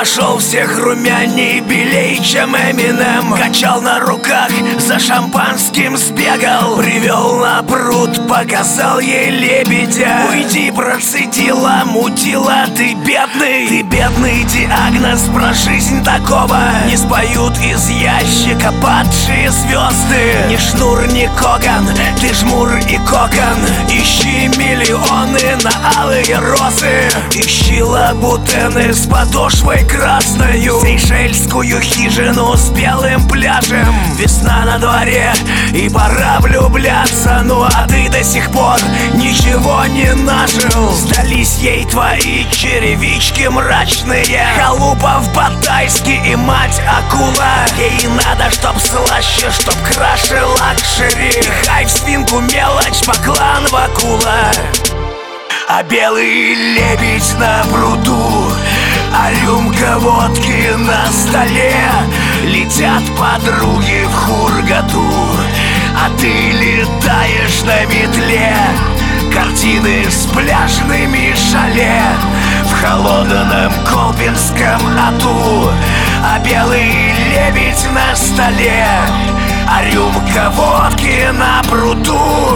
нашел всех румяней, белей, чем Эминем. Качал на руках, за шампанским сбегал, привел на пруд, показал ей лебедя. Уйди, процедила, мутила, ты бедный диагноз про жизнь такого. Не споют из ящика падшие звезды. Ни Шнур, ни Коган, ты жмур и кокон. Ищи миллионы на алые розы. Ищи лабутены с подошвой красною. Сейшельскую хижину с белым пляжем. Весна на дворе и пора влюбляться. Ну а ты до сих пор ничего не нажил. Сдались ей твои черевички мрачные. Халупа в Батайске и мать акула. Ей надо, чтоб слаще, чтоб краше лакшери. И хай в свинку мелочь, поклан вакула. А белый лебедь на пруду, а рюмка водки на столе. Летят подруги в Хургаду, а ты летаешь на метле. Картины с пляжными шале в холодном колпинском аду. А белый лебедь на столе, а рюмка водки на пруду.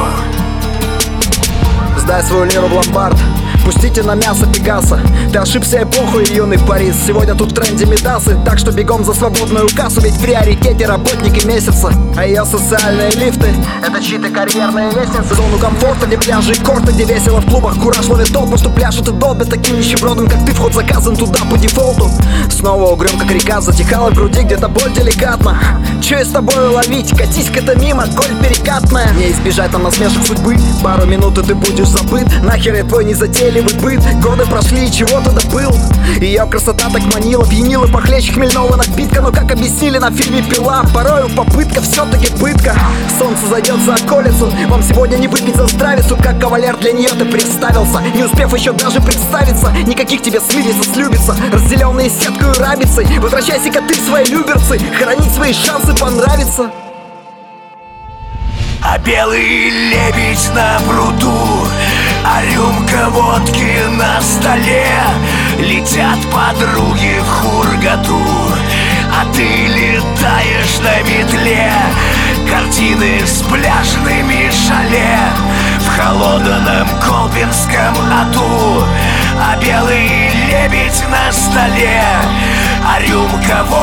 Сдай свою лиру в ломбард, пустите на мясо Пегаса. Ты ошибся эпоху, юный Парис. Сегодня тут в тренде медасы, так что бегом за свободную кассу. Ведь в приоритете работники месяца, а ее социальные лифты — это чьи-то карьерные лестницы. Зону комфорта, где пляжи и корты, где весело в клубах кураж ловит толпу, что пляшут и долбят таким нищебродом, как ты. Вход заказан туда по дефолту. Снова угрюм, как река, затихала в груди где-то боль деликатно. Че я с тобой ловить? Катись-ка ты мимо, коль перекатная. Не избежать нам насмешек судьбы, пару минут и ты будешь забыт. Нахер я твой незатейливый быт. Годы прошли, и чего ты добыл? Ее красота так манила, пьянила похлеще хмельного напитка. Но как объяснили на фильме «Пила», порою попытка все-таки пытка. Солнце зайдет за околицу, вам сегодня не выпить за здравицу. Как кавалер для нее ты представился, не успев еще даже представиться. Никаких тебе смириться, слюбиться, разделенные сеткой и рабицей. Возвращайся-ка ты в свои люберцы, хранить свои шансы понравится. А белый лебедь на пруду, а рюмка водки на столе. Летят подруги в Хургаду, а ты летаешь на метле. Картины с пляжными шале в холодном колпинском аду. А белый лебедь на столе, а рюмка водки